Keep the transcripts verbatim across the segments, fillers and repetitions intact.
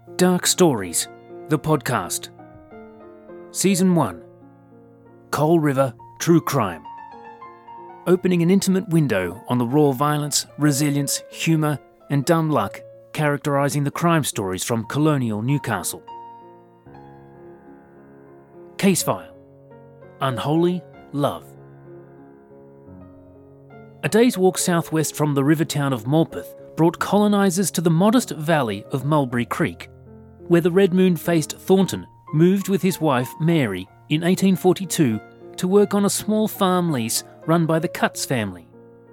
Dark Stories, the podcast. Season one. Coal River True Crime. Opening an intimate window on the raw violence, resilience, humour and dumb luck characterising the crime stories from colonial Newcastle. Case File. Unholy Love. A day's walk southwest from the river town of Morpeth brought colonisers to the modest valley of Mulberry Creek, where the red moon-faced Thornton moved with his wife Mary in eighteen forty-two to work on a small farm lease run by the Cutts family.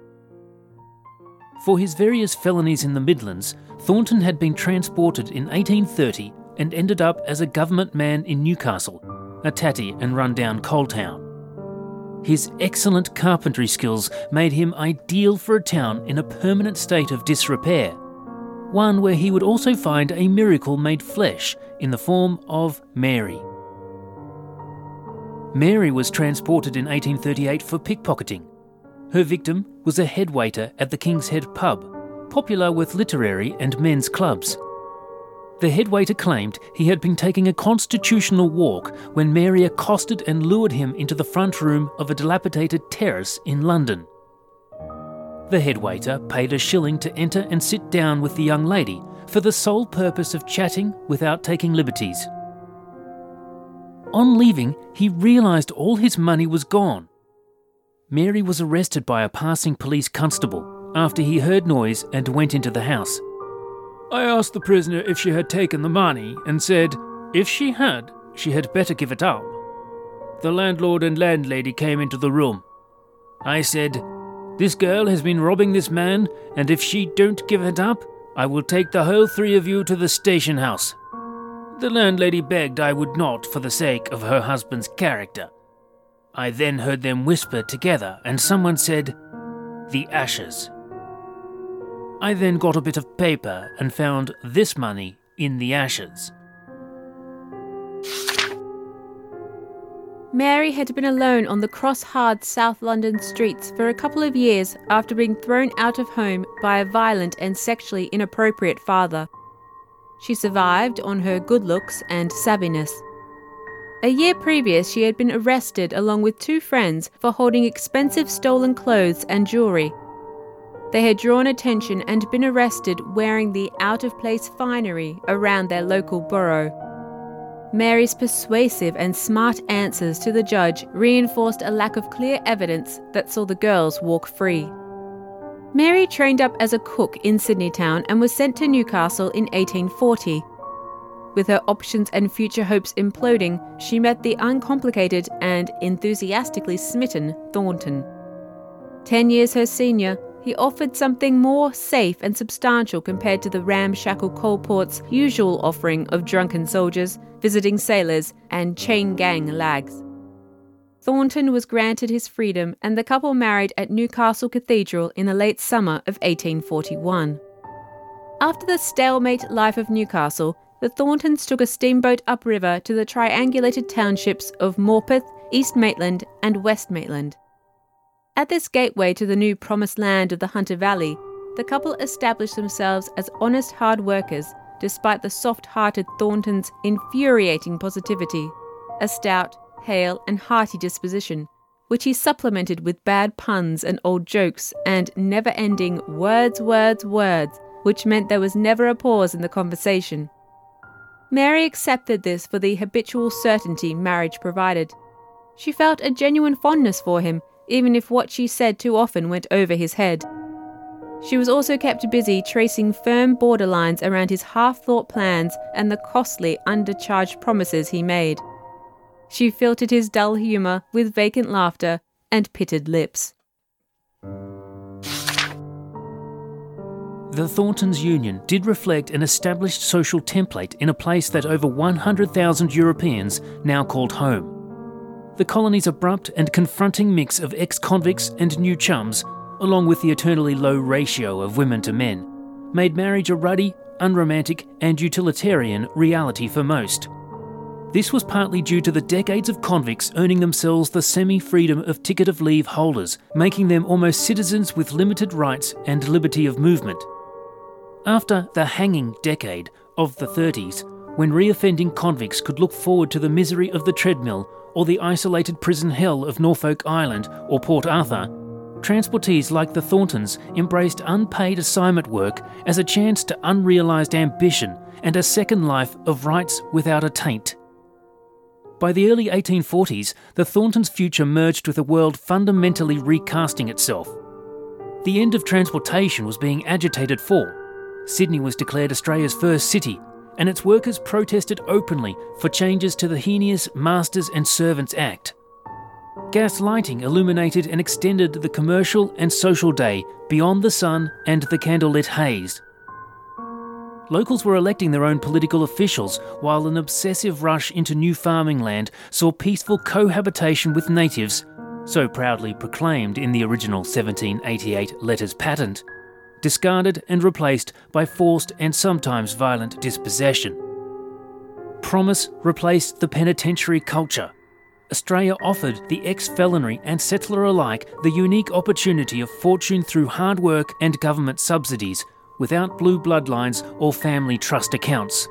For his various felonies in the Midlands, Thornton had been transported in eighteen thirty and ended up as a government man in Newcastle, a tatty and run-down coal town. His excellent carpentry skills made him ideal for a town in a permanent state of disrepair, one where he would also find a miracle made flesh in the form of Mary. Mary was transported in eighteen thirty-eight for pickpocketing. Her victim was a head waiter at the King's Head pub, popular with literary and men's clubs. The head waiter claimed he had been taking a constitutional walk when Mary accosted and lured him into the front room of a dilapidated terrace in London. The head waiter paid a shilling to enter and sit down with the young lady for the sole purpose of chatting without taking liberties. On leaving, he realised all his money was gone. Mary was arrested by a passing police constable after he heard noise and went into the house. I asked the prisoner if she had taken the money and said, if she had, she had better give it up. The landlord and landlady came into the room. I said, this girl has been robbing this man, and if she don't give it up, I will take the whole three of you to the station house. The landlady begged I would not for the sake of her husband's character. I then heard them whisper together and someone said, the ashes. I then got a bit of paper and found this money in the ashes. Mary had been alone on the cross-hard South London streets for a couple of years after being thrown out of home by a violent and sexually inappropriate father. She survived on her good looks and savviness. A year previous, she had been arrested along with two friends for holding expensive stolen clothes and jewellery. They had drawn attention and been arrested wearing the out-of-place finery around their local borough. Mary's persuasive and smart answers to the judge reinforced a lack of clear evidence that saw the girls walk free. Mary trained up as a cook in Sydney town and was sent to Newcastle in eighteen forty. With her options and future hopes imploding, she met the uncomplicated and enthusiastically smitten Thornton. Ten years her senior, he offered something more safe and substantial compared to the ramshackle coal port's usual offering of drunken soldiers, visiting sailors, and chain gang lags. Thornton was granted his freedom and the couple married at Newcastle Cathedral in the late summer of eighteen forty-one. After the stalemate life of Newcastle, the Thorntons took a steamboat upriver to the triangulated townships of Morpeth, East Maitland and West Maitland. At this gateway to the new promised land of the Hunter Valley, the couple established themselves as honest hard workers despite the soft-hearted Thornton's infuriating positivity, a stout, hale and hearty disposition, which he supplemented with bad puns and old jokes and never-ending words, words, words, which meant there was never a pause in the conversation. Mary accepted this for the habitual certainty marriage provided. She felt a genuine fondness for him, even if what she said too often went over his head. She was also kept busy tracing firm borderlines around his half-thought plans and the costly, undercharged promises he made. She filtered his dull humour with vacant laughter and pitted lips. The Thorntons' union did reflect an established social template in a place that over one hundred thousand Europeans now called home. The colony's abrupt and confronting mix of ex-convicts and new chums, along with the eternally low ratio of women to men, made marriage a ruddy, unromantic and utilitarian reality for most. This was partly due to the decades of convicts earning themselves the semi-freedom of ticket of leave holders, making them almost citizens with limited rights and liberty of movement. After the hanging decade of the thirties, when reoffending convicts could look forward to the misery of the treadmill or the isolated prison hell of Norfolk Island or Port Arthur, transportees like the Thorntons embraced unpaid assignment work as a chance to unrealised ambition and a second life of rights without a taint. By the early eighteen forties, the Thorntons' future merged with a world fundamentally recasting itself. The end of transportation was being agitated for. Sydney was declared Australia's first city, and its workers protested openly for changes to the heinous Masters and Servants Act. Gas lighting illuminated and extended the commercial and social day beyond the sun and the candlelit haze. Locals were electing their own political officials, while an obsessive rush into new farming land saw peaceful cohabitation with natives, so proudly proclaimed in the original seventeen eighty-eight Letters Patent, discarded and replaced by forced and sometimes violent dispossession. Promise replaced the penitentiary culture. Australia offered the ex-felonry and settler alike the unique opportunity of fortune through hard work and government subsidies, without blue bloodlines or family trust accounts.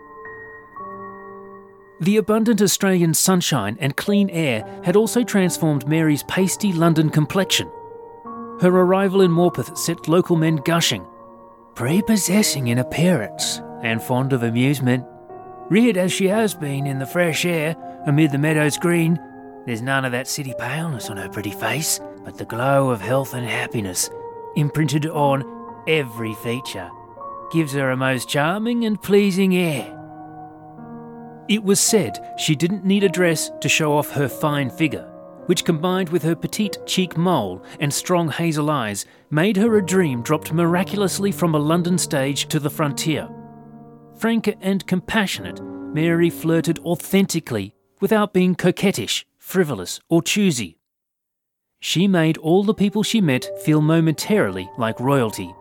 The abundant Australian sunshine and clean air had also transformed Mary's pasty London complexion. Her arrival in Morpeth set local men gushing, prepossessing in appearance and fond of amusement. Reared as she has been in the fresh air amid the meadows green, there's none of that city paleness on her pretty face, but the glow of health and happiness imprinted on every feature gives her a most charming and pleasing air. It was said she didn't need a dress to show off her fine figure, which combined with her petite cheek mole and strong hazel eyes made her a dream dropped miraculously from a London stage to the frontier. Frank and compassionate, Mary flirted authentically without being coquettish, frivolous or choosy. She made all the people she met feel momentarily like royalty.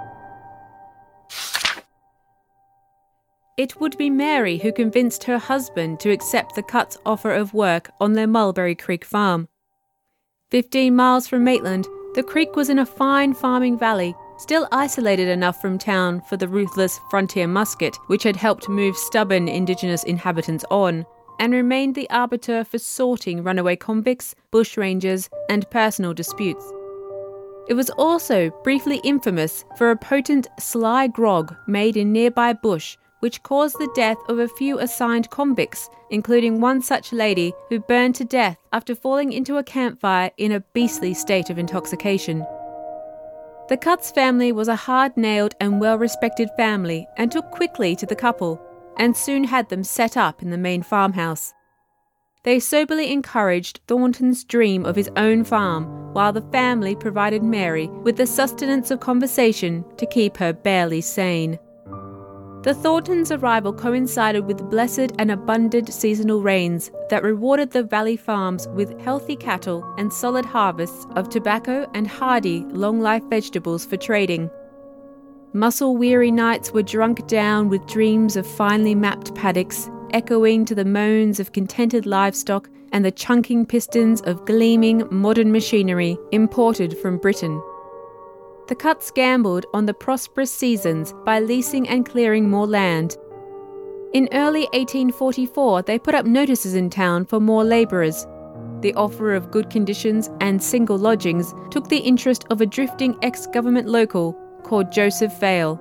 It would be Mary who convinced her husband to accept the Cutts' offer of work on their Mulberry Creek farm. Fifteen miles from Maitland, the creek was in a fine farming valley, still isolated enough from town for the ruthless frontier musket, which had helped move stubborn Indigenous inhabitants on, and remained the arbiter for sorting runaway convicts, bushrangers, and personal disputes. It was also briefly infamous for a potent sly grog made in nearby bush, which caused the death of a few assigned convicts, including one such lady who burned to death after falling into a campfire in a beastly state of intoxication. The Cutts family was a hard-nailed and well-respected family and took quickly to the couple, and soon had them set up in the main farmhouse. They soberly encouraged Thornton's dream of his own farm, while the family provided Mary with the sustenance of conversation to keep her barely sane. The Thorntons' arrival coincided with blessed and abundant seasonal rains that rewarded the valley farms with healthy cattle and solid harvests of tobacco and hardy, long-life vegetables for trading. Muscle-weary nights were drunk down with dreams of finely mapped paddocks, echoing to the moans of contented livestock and the chunking pistons of gleaming modern machinery imported from Britain. The Cutts gambled on the prosperous seasons by leasing and clearing more land. In early eighteen forty-four, they put up notices in town for more labourers. The offer of good conditions and single lodgings took the interest of a drifting ex-government local called Joseph Vale.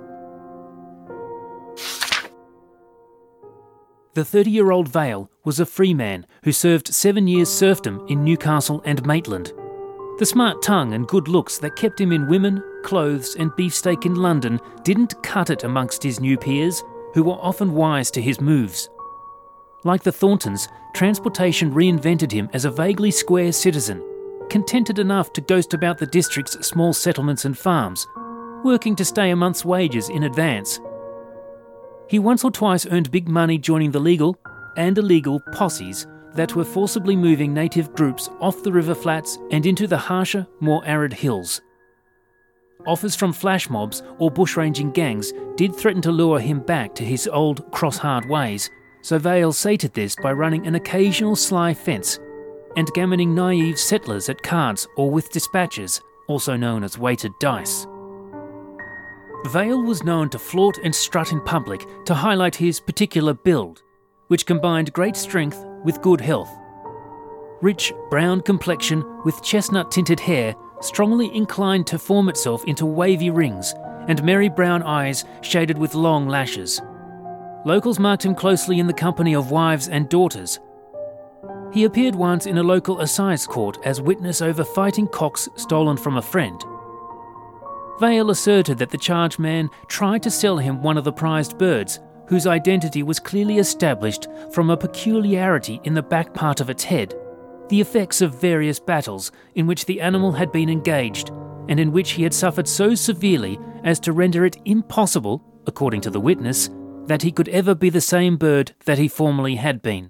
The thirty-year-old Vale was a free man who served seven years serfdom in Newcastle and Maitland. The smart tongue and good looks that kept him in women, clothes and beefsteak in London didn't cut it amongst his new peers, who were often wise to his moves. Like the Thorntons, transportation reinvented him as a vaguely square citizen, contented enough to ghost about the district's small settlements and farms, working to stay a month's wages in advance. He once or twice earned big money joining the legal and illegal posses that were forcibly moving native groups off the river flats and into the harsher, more arid hills. Offers from flash mobs or bushranging gangs did threaten to lure him back to his old cross-hard ways, so Vale sated this by running an occasional sly fence and gammoning naive settlers at cards or with dispatches, also known as weighted dice. Vale was known to flaunt and strut in public to highlight his particular build, which combined great strength with good health. Rich brown complexion with chestnut-tinted hair strongly inclined to form itself into wavy rings, and merry brown eyes shaded with long lashes. Locals marked him closely in the company of wives and daughters. He appeared once in a local assize court as witness over fighting cocks stolen from a friend. Vale asserted that the charged man tried to sell him one of the prized birds, whose identity was clearly established from a peculiarity in the back part of its head, the effects of various battles in which the animal had been engaged, and in which he had suffered so severely as to render it impossible, according to the witness, that he could ever be the same bird that he formerly had been.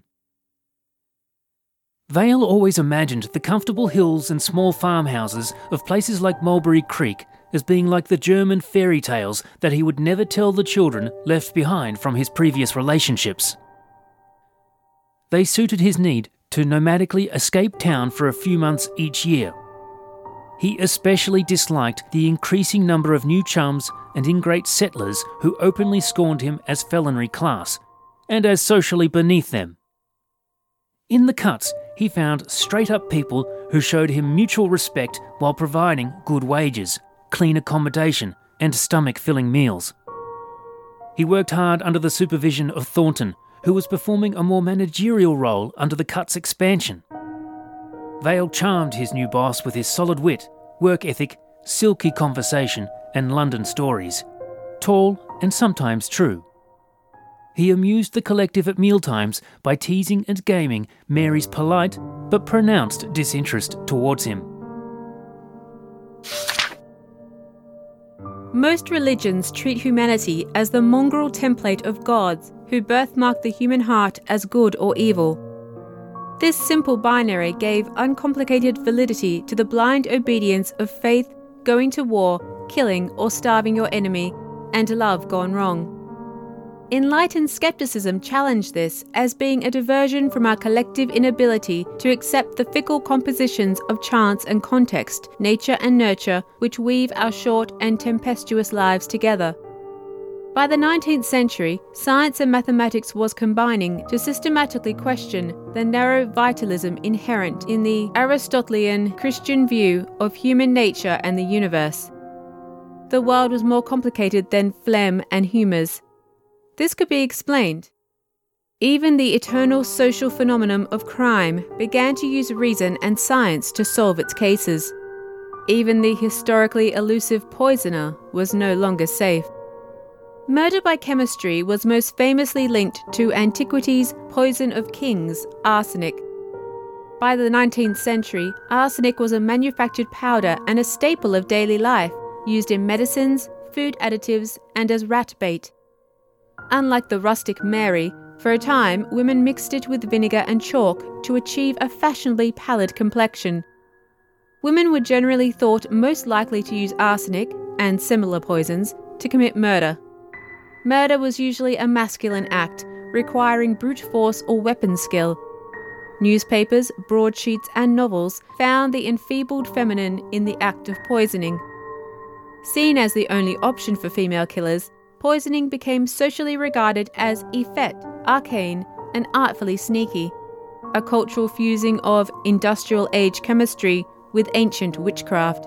Vale always imagined the comfortable hills and small farmhouses of places like Mulberry Creek as being like the German fairy tales that he would never tell the children left behind from his previous relationships. They suited his need to nomadically escape town for a few months each year. He especially disliked the increasing number of new chums and ingrate settlers who openly scorned him as felonry class, and as socially beneath them. In the cuts, he found straight-up people who showed him mutual respect while providing good wages, clean accommodation, and stomach-filling meals. He worked hard under the supervision of Thornton, who was performing a more managerial role under the cut's expansion. Vale charmed his new boss with his solid wit, work ethic, silky conversation, and London stories, tall and sometimes true. He amused the collective at mealtimes by teasing and gaming Mary's polite but pronounced disinterest towards him. Most religions treat humanity as the mongrel template of gods who birthmark the human heart as good or evil. This simple binary gave uncomplicated validity to the blind obedience of faith, going to war, killing or starving your enemy, and love gone wrong. Enlightened skepticism challenged this as being a diversion from our collective inability to accept the fickle compositions of chance and context, nature and nurture, which weave our short and tempestuous lives together. By the nineteenth century, science and mathematics was combining to systematically question the narrow vitalism inherent in the Aristotelian Christian view of human nature and the universe. The world was more complicated than phlegm and humours. This could be explained. Even the eternal social phenomenon of crime began to use reason and science to solve its cases. Even the historically elusive poisoner was no longer safe. Murder by chemistry was most famously linked to antiquity's poison of kings, arsenic. By the nineteenth century, arsenic was a manufactured powder and a staple of daily life, used in medicines, food additives, and as rat bait. Unlike the rustic Mary, for a time women mixed it with vinegar and chalk to achieve a fashionably pallid complexion. Women were generally thought most likely to use arsenic, and similar poisons, to commit murder. Murder was usually a masculine act, requiring brute force or weapon skill. Newspapers, broadsheets, and novels found the enfeebled feminine in the act of poisoning. Seen as the only option for female killers, poisoning became socially regarded as effete, arcane, and artfully sneaky, a cultural fusing of industrial-age chemistry with ancient witchcraft.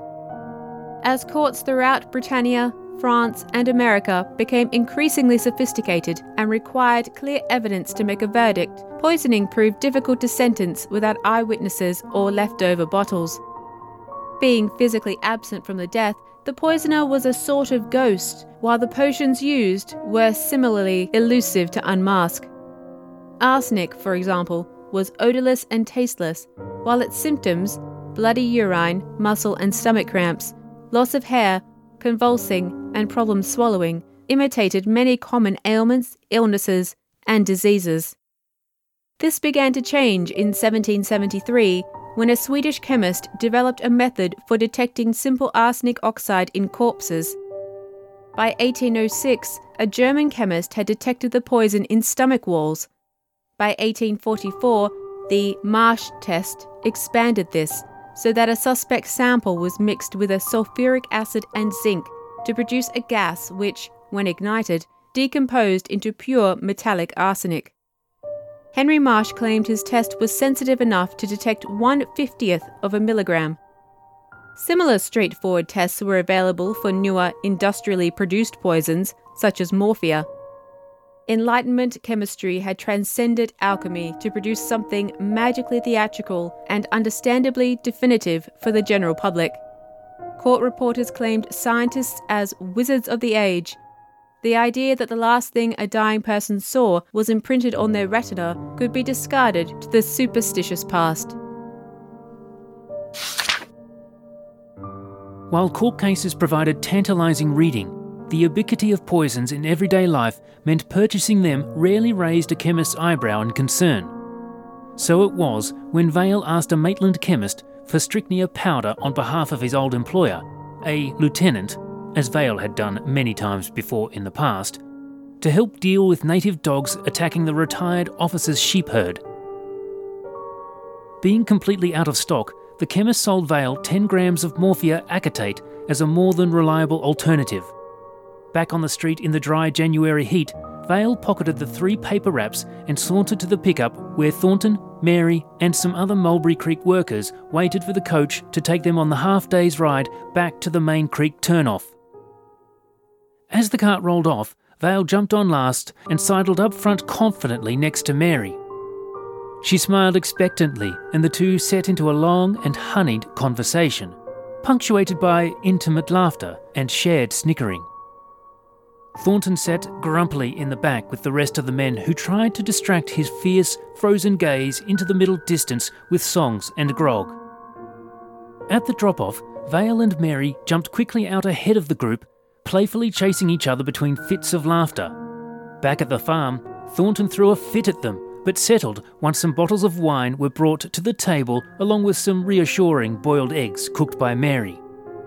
As courts throughout Britannia, France, and America became increasingly sophisticated and required clear evidence to make a verdict, poisoning proved difficult to sentence without eyewitnesses or leftover bottles. Being physically absent from the death, the poisoner was a sort of ghost, while the potions used were similarly elusive to unmask. Arsenic, for example, was odorless and tasteless, while its symptoms, bloody urine, muscle and stomach cramps, loss of hair, convulsing, and problems swallowing, imitated many common ailments, illnesses, and diseases. This began to change in seventeen seventy-three, when a Swedish chemist developed a method for detecting simple arsenic oxide in corpses. By eighteen oh six, a German chemist had detected the poison in stomach walls. By eighteen forty-four, the Marsh test expanded this, so that a suspect sample was mixed with a sulfuric acid and zinc, to produce a gas which, when ignited, decomposed into pure metallic arsenic. Henry Marsh claimed his test was sensitive enough to detect one fiftieth of a milligram. Similar straightforward tests were available for newer, industrially produced poisons, such as morphia. Enlightenment chemistry had transcended alchemy to produce something magically theatrical and understandably definitive for the general public. Court reporters claimed scientists as wizards of the age. The idea that the last thing a dying person saw was imprinted on their retina could be discarded to the superstitious past. While court cases provided tantalising reading, the ubiquity of poisons in everyday life meant purchasing them rarely raised a chemist's eyebrow in concern. So it was when Vale asked a Maitland chemist for strychnia powder on behalf of his old employer, a lieutenant, as Vale had done many times before in the past, to help deal with native dogs attacking the retired officer's sheep herd. Being completely out of stock, the chemist sold Vale ten grams of morphia acetate as a more than reliable alternative. Back on the street in the dry January heat, Vale pocketed the three paper wraps and sauntered to the pickup where Thornton, Mary and some other Mulberry Creek workers waited for the coach to take them on the half-day's ride back to the Main Creek turnoff. As the cart rolled off, Vale jumped on last and sidled up front confidently next to Mary. She smiled expectantly, and the two set into a long and honeyed conversation, punctuated by intimate laughter and shared snickering. Thornton sat grumpily in the back with the rest of the men who tried to distract his fierce, frozen gaze into the middle distance with songs and grog. At the drop-off, Vale and Mary jumped quickly out ahead of the group, playfully chasing each other between fits of laughter. Back at the farm, Thornton threw a fit at them, but settled once some bottles of wine were brought to the table along with some reassuring boiled eggs cooked by Mary.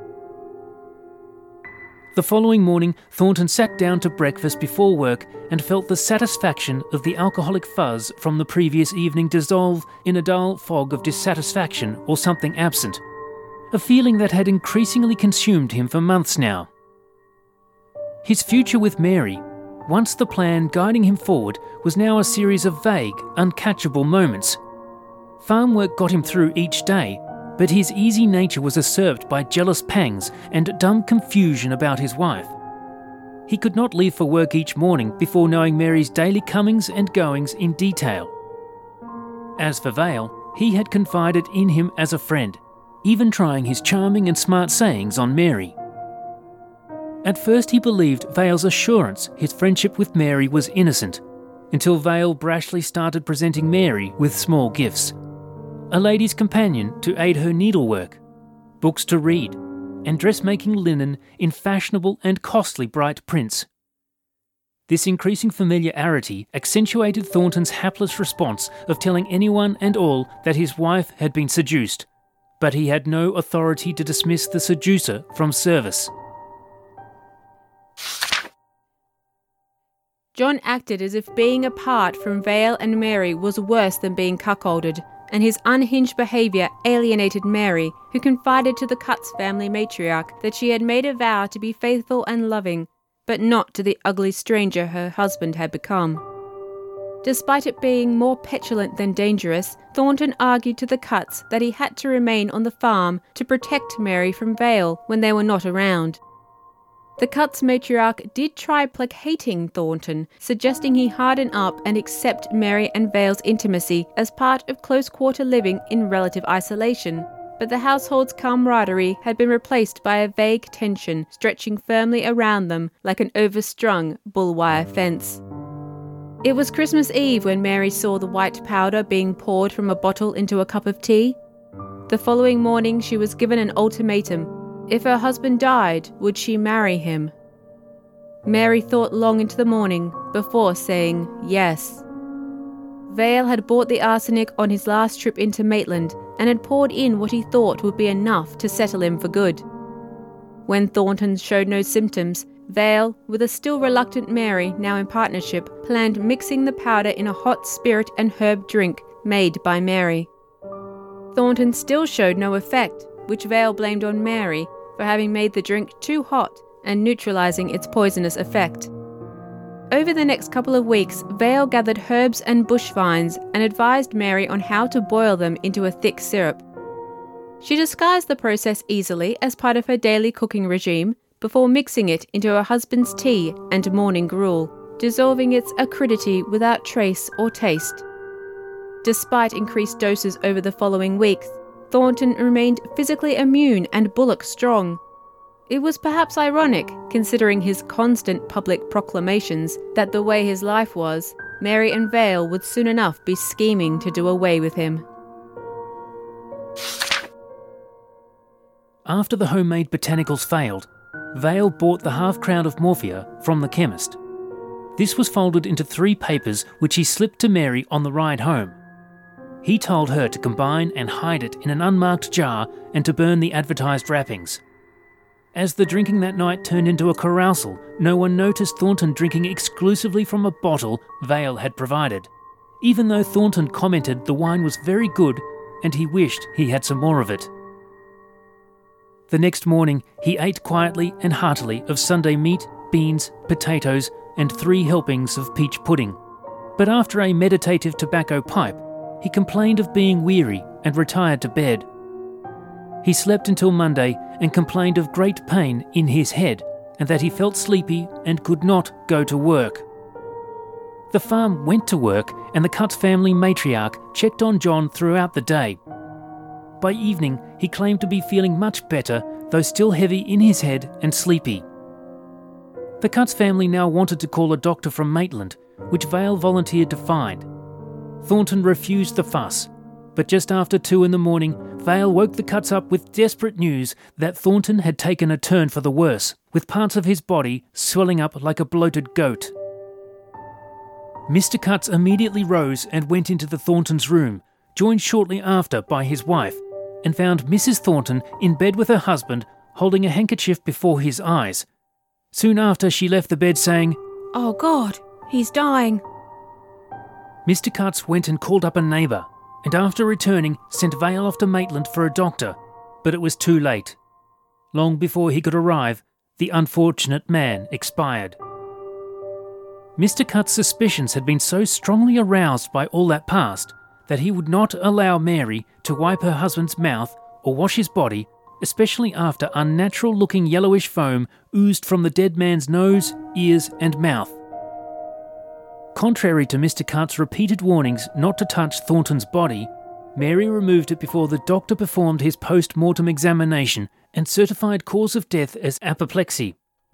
The following morning, Thornton sat down to breakfast before work and felt the satisfaction of the alcoholic fuzz from the previous evening dissolve in a dull fog of dissatisfaction or something absent, a feeling that had increasingly consumed him for months now. His future with Mary, once the plan guiding him forward, was now a series of vague, uncatchable moments. Farm work got him through each day, but his easy nature was usurped by jealous pangs and dumb confusion about his wife. He could not leave for work each morning before knowing Mary's daily comings and goings in detail. As for Vale, he had confided in him as a friend, even trying his charming and smart sayings on Mary. At first he believed Vale's assurance his friendship with Mary was innocent, until Vale brashly started presenting Mary with small gifts. A lady's companion to aid her needlework, books to read, and dressmaking linen in fashionable and costly bright prints. This increasing familiarity accentuated Thornton's hapless response of telling anyone and all that his wife had been seduced, but he had no authority to dismiss the seducer from service. John acted as if being apart from Vale and Mary was worse than being cuckolded, and his unhinged behaviour alienated Mary, who confided to the Cutts family matriarch that she had made a vow to be faithful and loving, but not to the ugly stranger her husband had become. Despite it being more petulant than dangerous, Thornton argued to the Cutts that he had to remain on the farm to protect Mary from Vale when they were not around. The Cutts matriarch did try placating Thornton, suggesting he harden up and accept Mary and Vale's intimacy as part of close-quarter living in relative isolation, but the household's camaraderie had been replaced by a vague tension stretching firmly around them like an overstrung bull wire fence. It was Christmas Eve when Mary saw the white powder being poured from a bottle into a cup of tea. The following morning she was given an ultimatum. If her husband died, would she marry him? Mary thought long into the morning before saying yes. Vale had bought the arsenic on his last trip into Maitland and had poured in what he thought would be enough to settle him for good. When Thornton showed no symptoms, Vale, with a still reluctant Mary now in partnership, planned mixing the powder in a hot spirit and herb drink made by Mary. Thornton still showed no effect, which Vale blamed on Mary for having made the drink too hot and neutralising its poisonous effect. Over the next couple of weeks, Vale gathered herbs and bush vines and advised Mary on how to boil them into a thick syrup. She disguised the process easily as part of her daily cooking regime before mixing it into her husband's tea and morning gruel, dissolving its acridity without trace or taste. Despite increased doses over the following weeks, Thornton remained physically immune and bullock strong. It was perhaps ironic, considering his constant public proclamations that the way his life was, Mary and Vale would soon enough be scheming to do away with him. After the homemade botanicals failed, Vale bought the half-crown of morphia from the chemist. This was folded into three papers which he slipped to Mary on the ride home. He told her to combine and hide it in an unmarked jar and to burn the advertised wrappings. As the drinking that night turned into a carousal, no one noticed Thornton drinking exclusively from a bottle Vale had provided, even though Thornton commented the wine was very good and he wished he had some more of it. The next morning, he ate quietly and heartily of Sunday meat, beans, potatoes, and three helpings of peach pudding. But after a meditative tobacco pipe, he complained of being weary and retired to bed. He slept until Monday and complained of great pain in his head and that he felt sleepy and could not go to work. The farm went to work and the Cutts family matriarch checked on John throughout the day. By evening, he claimed to be feeling much better, though still heavy in his head and sleepy. The Cutts family now wanted to call a doctor from Maitland, which Vale volunteered to find. Thornton refused the fuss, but just after two in the morning, Vale woke the Cutts up with desperate news that Thornton had taken a turn for the worse, with parts of his body swelling up like a bloated goat. Mister Cutts immediately rose and went into the Thorntons' room, joined shortly after by his wife, and found Missus Thornton in bed with her husband, holding a handkerchief before his eyes. Soon after, she left the bed saying, "Oh God, he's dying." Mister Cutts went and called up a neighbour, and after returning, sent Vale off to Maitland for a doctor, but it was too late. Long before he could arrive, the unfortunate man expired. Mister Cutts' suspicions had been so strongly aroused by all that passed that he would not allow Mary to wipe her husband's mouth or wash his body, especially after unnatural-looking yellowish foam oozed from the dead man's nose, ears and mouth. Contrary to Mister Cutts' repeated warnings not to touch Thornton's body, Mary removed it before the doctor performed his post-mortem examination and certified cause of death as apoplexy.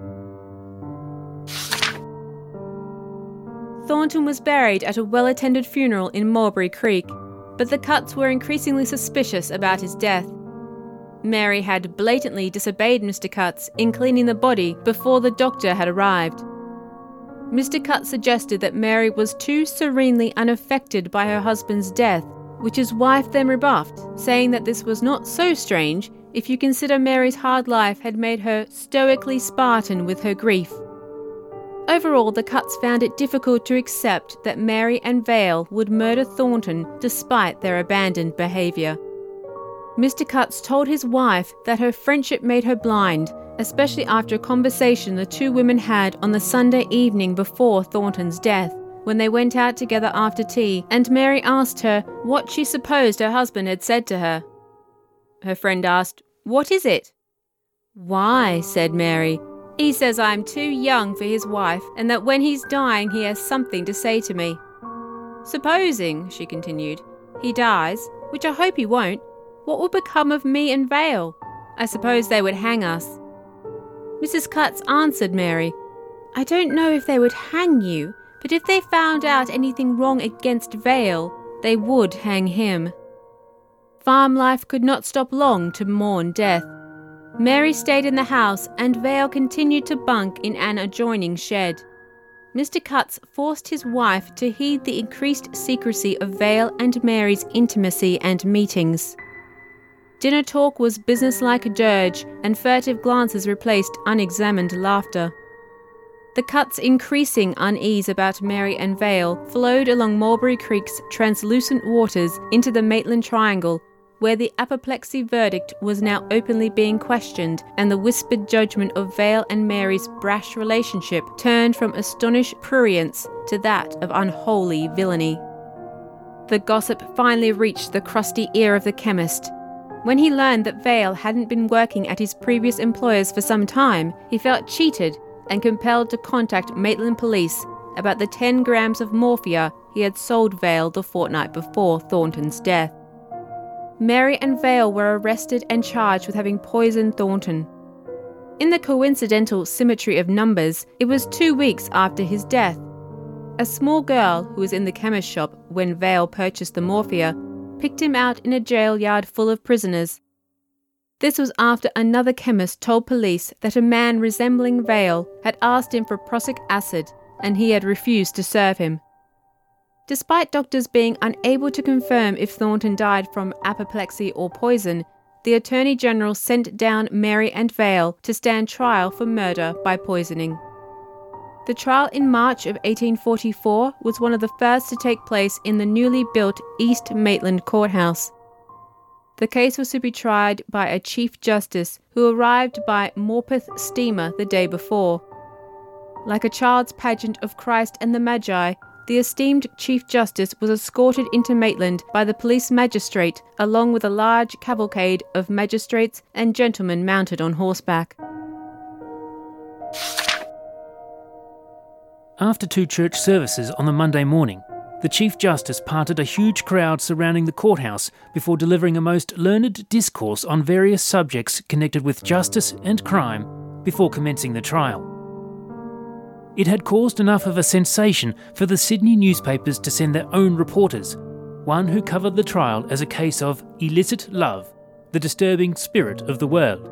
Thornton was buried at a well-attended funeral in Mulberry Creek, but the Cutts were increasingly suspicious about his death. Mary had blatantly disobeyed Mister Cutts in cleaning the body before the doctor had arrived. Mister Cutts suggested that Mary was too serenely unaffected by her husband's death, which his wife then rebuffed, saying that this was not so strange if you consider Mary's hard life had made her stoically Spartan with her grief. Overall, the Cutts found it difficult to accept that Mary and Vale would murder Thornton despite their abandoned behaviour. Mister Cutts told his wife that her friendship made her blind, especially after a conversation the two women had on the Sunday evening before Thornton's death, when they went out together after tea, and Mary asked her what she supposed her husband had said to her. Her friend asked, "What is it?" "Why," said Mary, "he says I'm too young for his wife and that when he's dying he has something to say to me. Supposing," she continued, "he dies, which I hope he won't, what will become of me and Vale? I suppose they would hang us." Missus Cutts answered Mary, "I don't know if they would hang you, but if they found out anything wrong against Vale, they would hang him." Farm life could not stop long to mourn death. Mary stayed in the house and Vale continued to bunk in an adjoining shed. Mister Cutts forced his wife to heed the increased secrecy of Vale and Mary's intimacy and meetings. Dinner talk was businesslike dirge, and furtive glances replaced unexamined laughter. The Cutts' increasing unease about Mary and Vale flowed along Mulberry Creek's translucent waters into the Maitland Triangle, where the apoplexy verdict was now openly being questioned and the whispered judgment of Vale and Mary's brash relationship turned from astonished prurience to that of unholy villainy. The gossip finally reached the crusty ear of the chemist. When he learned that Vale hadn't been working at his previous employers for some time, he felt cheated and compelled to contact Maitland Police about the ten grams of morphia he had sold Vale the fortnight before Thornton's death. Mary and Vale were arrested and charged with having poisoned Thornton. In the coincidental symmetry of numbers, it was two weeks after his death. A small girl who was in the chemist shop when Vale purchased the morphia picked him out in a jail yard full of prisoners. This was after another chemist told police that a man resembling Vale had asked him for prussic acid and he had refused to serve him. Despite doctors being unable to confirm if Thornton died from apoplexy or poison, the Attorney General sent down Mary and Vale to stand trial for murder by poisoning. The trial in March of eighteen forty-four was one of the first to take place in the newly built East Maitland Courthouse. The case was to be tried by a Chief Justice who arrived by Morpeth steamer the day before. Like a child's pageant of Christ and the Magi, the esteemed Chief Justice was escorted into Maitland by the police magistrate along with a large cavalcade of magistrates and gentlemen mounted on horseback. After two church services on the Monday morning, the Chief Justice parted a huge crowd surrounding the courthouse before delivering a most learned discourse on various subjects connected with justice and crime before commencing the trial. It had caused enough of a sensation for the Sydney newspapers to send their own reporters, one who covered the trial as a case of illicit love, the disturbing spirit of the world.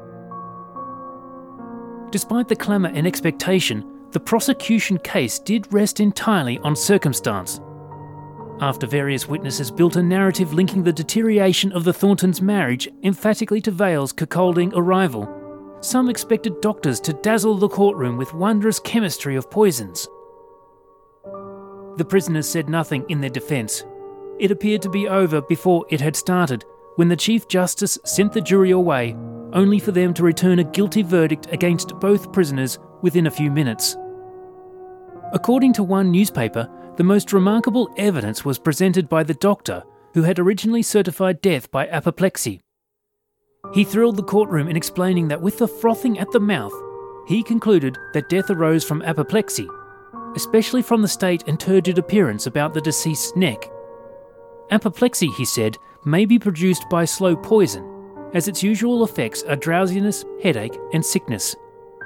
Despite the clamour and expectation, the prosecution case did rest entirely on circumstance. After various witnesses built a narrative linking the deterioration of the Thorntons' marriage emphatically to Vale's cuckolding arrival, some expected doctors to dazzle the courtroom with wondrous chemistry of poisons. The prisoners said nothing in their defence. It appeared to be over before it had started, when the Chief Justice sent the jury away, only for them to return a guilty verdict against both prisoners within a few minutes. According to one newspaper, the most remarkable evidence was presented by the doctor who had originally certified death by apoplexy. He thrilled the courtroom in explaining that with the frothing at the mouth, he concluded that death arose from apoplexy, especially from the state and turgid appearance about the deceased's neck. Apoplexy, he said, may be produced by slow poison, as its usual effects are drowsiness, headache, and sickness.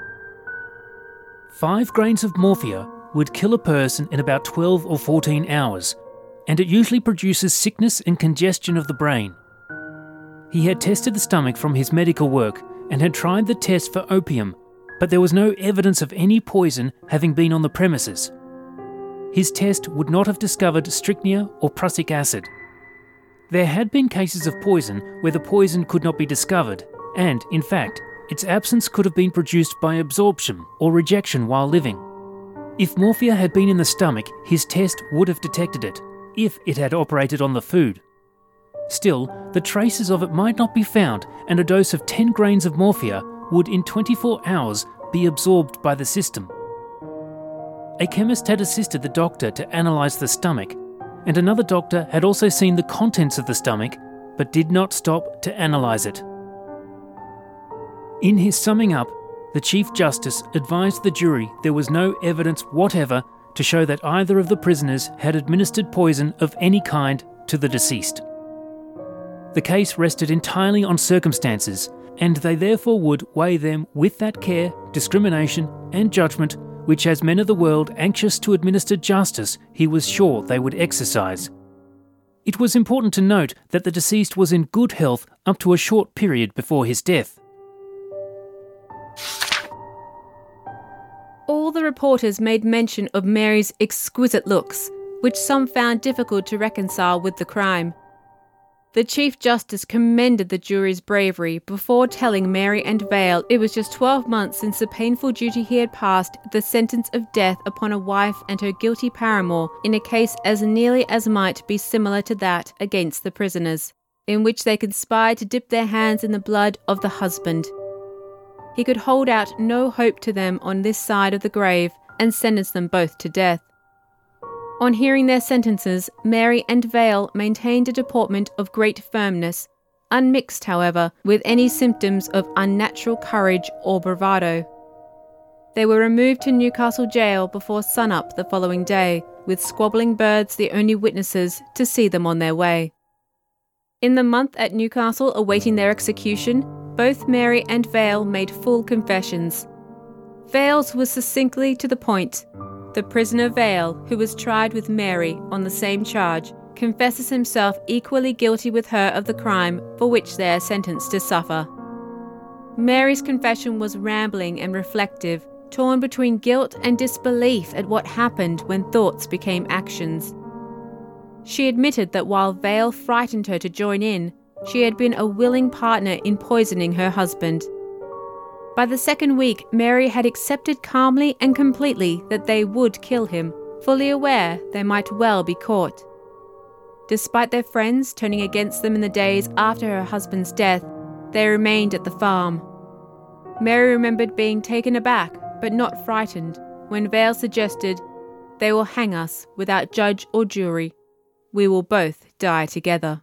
Five grains of morphia would kill a person in about twelve or fourteen hours, and it usually produces sickness and congestion of the brain. He had tested the stomach from his medical work and had tried the test for opium, but there was no evidence of any poison having been on the premises. His test would not have discovered strychnia or prussic acid. There had been cases of poison where the poison could not be discovered, and, in fact, its absence could have been produced by absorption or rejection while living. If morphia had been in the stomach, his test would have detected it, if it had operated on the food. Still, the traces of it might not be found, and a dose of ten grains of morphia would in twenty-four hours be absorbed by the system. A chemist had assisted the doctor to analyse the stomach, and another doctor had also seen the contents of the stomach, but did not stop to analyse it. In his summing up, the Chief Justice advised the jury there was no evidence whatever to show that either of the prisoners had administered poison of any kind to the deceased. The case rested entirely on circumstances, and they therefore would weigh them with that care, discrimination, and judgment which, as men of the world anxious to administer justice, he was sure they would exercise. It was important to note that the deceased was in good health up to a short period before his death. All the reporters made mention of Mary's exquisite looks, which some found difficult to reconcile with the crime. The Chief Justice commended the jury's bravery before telling Mary and Vale it was just twelve months since the painful duty he had passed the sentence of death upon a wife and her guilty paramour in a case as nearly as might be similar to that against the prisoners. in which they conspired to dip their hands in the blood of the husband. He could hold out no hope to them on this side of the grave and sentenced them both to death. On hearing their sentences, Mary and Vale maintained a deportment of great firmness, unmixed, however, with any symptoms of unnatural courage or bravado. They were removed to Newcastle jail before sunup the following day, with squabbling birds the only witnesses to see them on their way. In the month at Newcastle awaiting their execution, both Mary and Vale made full confessions. Vale's was succinctly to the point. The prisoner Vale, who was tried with Mary on the same charge, confesses himself equally guilty with her of the crime for which they are sentenced to suffer. Mary's confession was rambling and reflective, torn between guilt and disbelief at what happened when thoughts became actions. She admitted that while Vale frightened her to join in, she had been a willing partner in poisoning her husband. By the second week, Mary had accepted calmly and completely that they would kill him, fully aware they might well be caught. Despite their friends turning against them in the days after her husband's death, they remained at the farm. Mary remembered being taken aback, but not frightened, when Vale suggested, "They will hang us without judge or jury. We will both die together."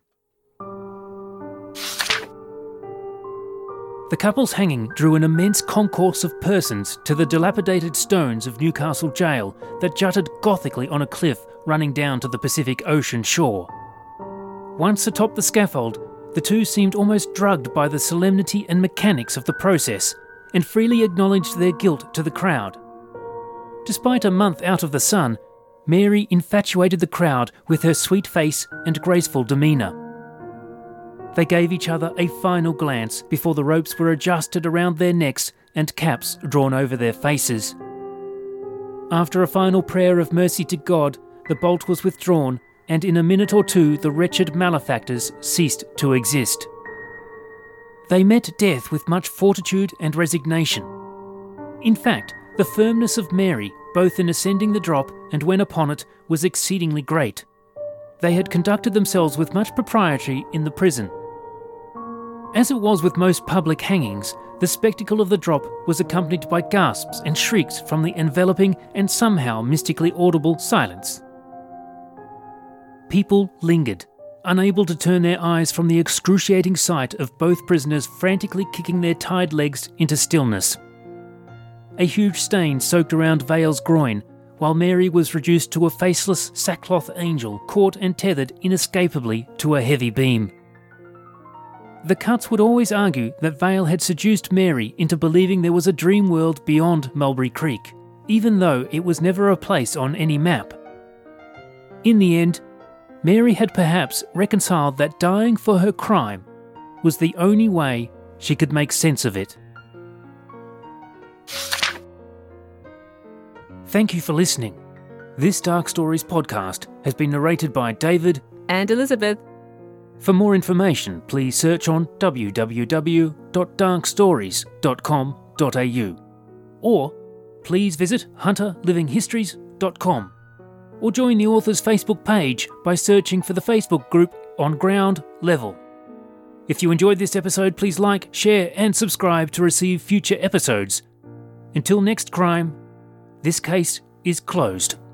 The couple's hanging drew an immense concourse of persons to the dilapidated stones of Newcastle Jail that jutted gothically on a cliff running down to the Pacific Ocean shore. Once atop the scaffold, the two seemed almost drugged by the solemnity and mechanics of the process, and freely acknowledged their guilt to the crowd. Despite a month out of the sun, Mary infatuated the crowd with her sweet face and graceful demeanour. They gave each other a final glance before the ropes were adjusted around their necks and caps drawn over their faces. After a final prayer of mercy to God, the bolt was withdrawn, and in a minute or two the wretched malefactors ceased to exist. They met death with much fortitude and resignation. In fact, the firmness of Mary, both in ascending the drop and when upon it, was exceedingly great. They had conducted themselves with much propriety in the prison. As it was with most public hangings, the spectacle of the drop was accompanied by gasps and shrieks from the enveloping and somehow mystically audible silence. People lingered, unable to turn their eyes from the excruciating sight of both prisoners frantically kicking their tied legs into stillness. A huge stain soaked around Vale's groin, while Mary was reduced to a faceless sackcloth angel caught and tethered inescapably to a heavy beam. The Cutts would always argue that Vale had seduced Mary into believing there was a dream world beyond Mulberry Creek, even though it was never a place on any map. In the end, Mary had perhaps reconciled that dying for her crime was the only way she could make sense of it. Thank you for listening. This Dark Stories podcast has been narrated by David and Elizabeth. For more information, please search on w w w dot dark stories dot com dot a u or please visit hunter living histories dot com or join the author's Facebook page by searching for the Facebook group On Ground Level. If you enjoyed this episode, please like, share and subscribe to receive future episodes. Until next crime, this case is closed.